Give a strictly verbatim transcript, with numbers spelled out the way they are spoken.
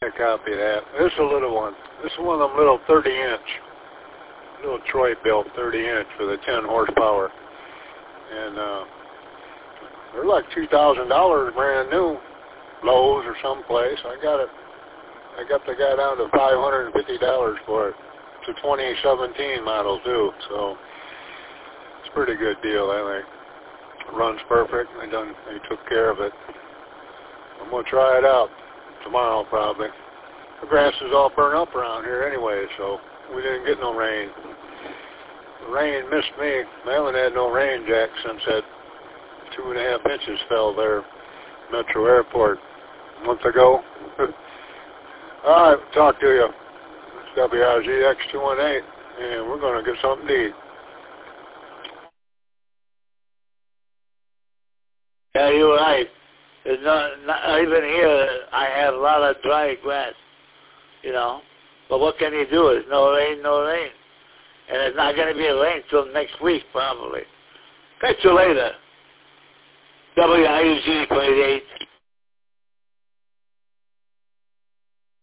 a copy of that. This is a little one. This is one of them little thirty inch. Little Troy built thirty inch for the ten horsepower. And uh, they're like two thousand dollars brand new. Lowe's or someplace. I got it. I got the guy down to five hundred fifty dollars for it. It's a twenty seventeen model too. So it's a pretty good deal, I think. It runs perfect. They done. They took care of it. I'm gonna try it out tomorrow probably. The grass is all burned up around here anyway, so we didn't get no rain. The rain missed me. I haven't had no rain, Jack, since that two and a half inches fell there, Metro Airport, a month ago. All right, talk to you. It's W R Z X two one eight, and we're going to get something to eat. Yeah, you're right. There's not, not even here. I have a lot of dry grass, you know. But what can you do? There's no rain, no rain, and it's not going to be rain till next week probably. Catch you later. W I U Z twenty-eight.